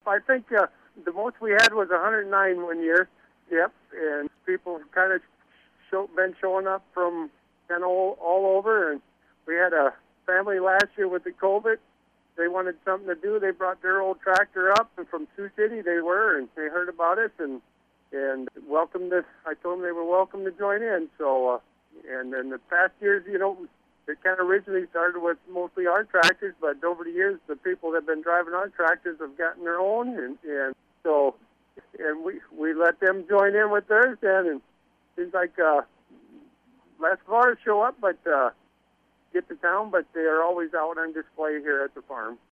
I think the most we had was 109 one year. Yep, and people kind of been showing up from kind of all over, and we had a family last year with the COVID. They wanted something to do. They brought their old tractor up, and from Sioux City they were, and they heard about us and welcomed us. I told them they were welcome to join in. So, and in the past years, you know, it kind of originally started with mostly our tractors, but over the years, the people that have been driving our tractors have gotten their own, and so, and we let them join in with theirs then, and it seems like less of ours show up, but get to town, but they are always out on display here at the farm.